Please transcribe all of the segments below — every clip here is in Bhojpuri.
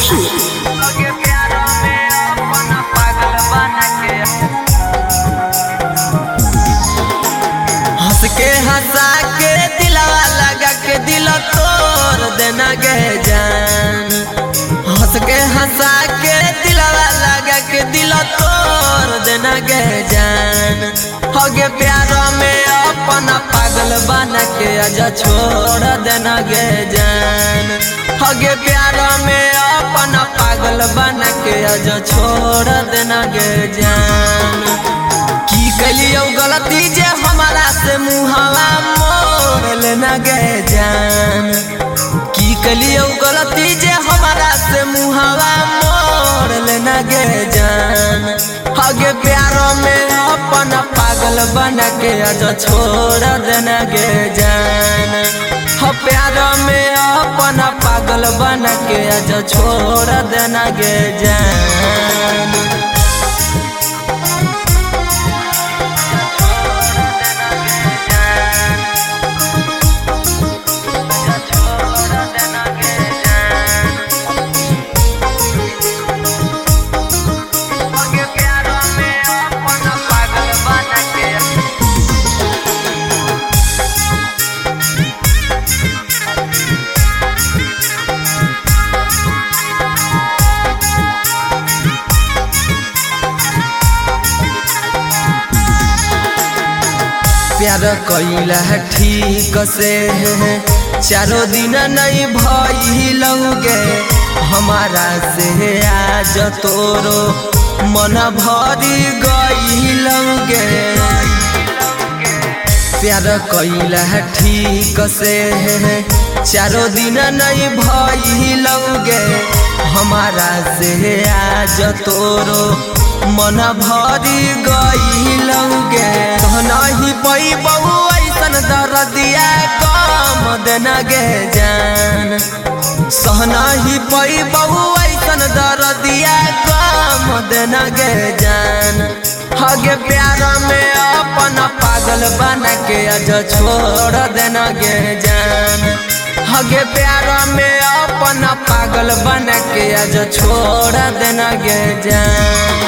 हंस के हंसा के दिलवा लगा के दिल तोड़ देना गे जान। हंस के हंसा के दिलवा लगा के दिल तोड़ देना गे जान। होगे प्यार में अपना पागल बना के आजा छोड़ देना गे जान। होगे प्यार में अपना पागल बना के आजा छोड़ देना गे जान। की कलियो गलती जे हमारा से मुहावा मोड़ लेना गे जान। की कलियो गलती जे हमारा से मुहावा मोड़ लेना गे जान। हगे प्यारों में अपना पागल बना के आजा छोड़ देना गे जान। हो प्यारों में अपना पागल बना के आजा छोड़ देना गे जान। प्यार कइला ठीक से चारों दिन नहीं भइलौगे हमारा से आज तोरो मन भरी गइलौगे। प्यार कइला ठीक से चारों दिन नहीं भइलौगे हमारा से आज तोरो मन भरी गइलौगे। नहीं पई बहु ऐसन दर्दिया कम देना गे जान। सहना ही पई बहु ऐसन दर्दिया कम देना गे जान। हगे प्यार में अपना पागल बना के आजा छोड़ देना गे जान। हगे प्यार में अपना पागल बना के आजा छोड़ देना गे जान।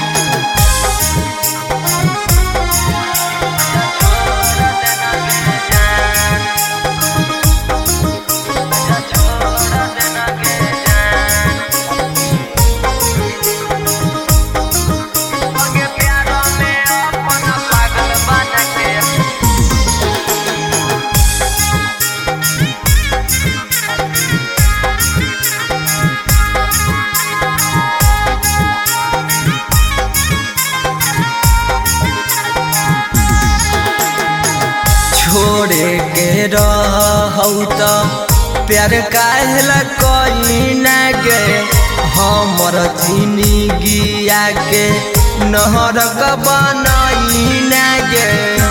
छोड़े के रहौ त प्यार काहेला कोई ना गे हमर जिंदगिया के नहरक बनाई ना गे।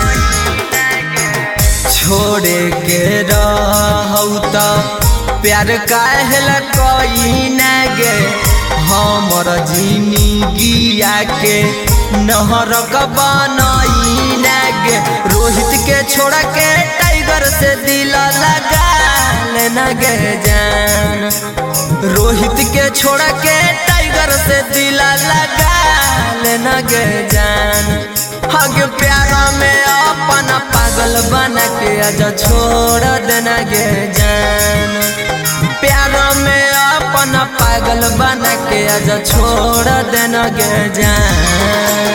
छोड़े के रहौ त प्यार काहेला कोई ना गे हमर जिंदगिया के नहरक बनाई ना गे। रोहित के छोड़ के टाइगर से दिल लगा लेना गे जान। रोहित के छोड़ के टाइगर से दिल लगा लेना गे जान। हगे प्यार में अपना पागल बना के आजा छोड़ देना गे जान। प्यार में अपना पागल बना के आजा छोड़ देना गे जान।